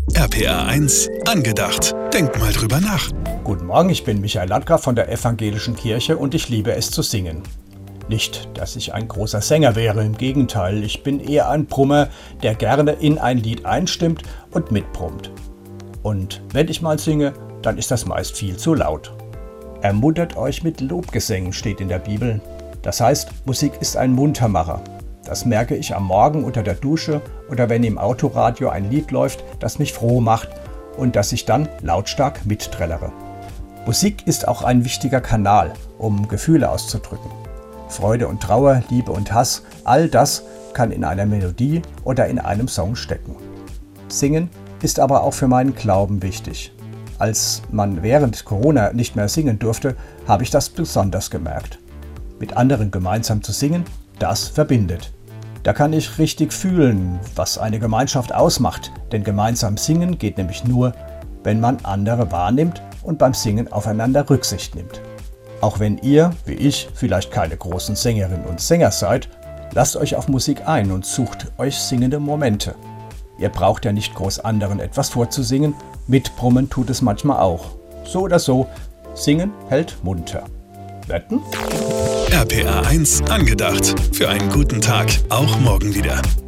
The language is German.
RPR 1 angedacht. Denk mal drüber nach. Guten Morgen, ich bin Michael Landgraf von der Evangelischen Kirche und ich liebe es zu singen. Nicht, dass ich ein großer Sänger wäre, im Gegenteil, ich bin eher ein Brummer, der gerne in ein Lied einstimmt und mitbrummt. Und wenn ich mal singe, dann ist das meist viel zu laut. Ermuntert euch mit Lobgesängen, steht in der Bibel. Das heißt, Musik ist ein Muntermacher. Das merke ich am Morgen unter der Dusche oder wenn im Autoradio ein Lied läuft, das mich froh macht und das ich dann lautstark mitträllere. Musik ist auch ein wichtiger Kanal, um Gefühle auszudrücken. Freude und Trauer, Liebe und Hass, all das kann in einer Melodie oder in einem Song stecken. Singen ist aber auch für meinen Glauben wichtig. Als man während Corona nicht mehr singen durfte, habe ich das besonders gemerkt. Mit anderen gemeinsam zu singen, das verbindet. Da kann ich richtig fühlen, was eine Gemeinschaft ausmacht, denn gemeinsam singen geht nämlich nur, wenn man andere wahrnimmt und beim Singen aufeinander Rücksicht nimmt. Auch wenn ihr, wie ich, vielleicht keine großen Sängerinnen und Sänger seid, lasst euch auf Musik ein und sucht euch singende Momente. Ihr braucht ja nicht groß anderen etwas vorzusingen, mitbrummen tut es manchmal auch. So oder so, singen hält munter. Wetten? RPR 1 angedacht. Für einen guten Tag, auch morgen wieder.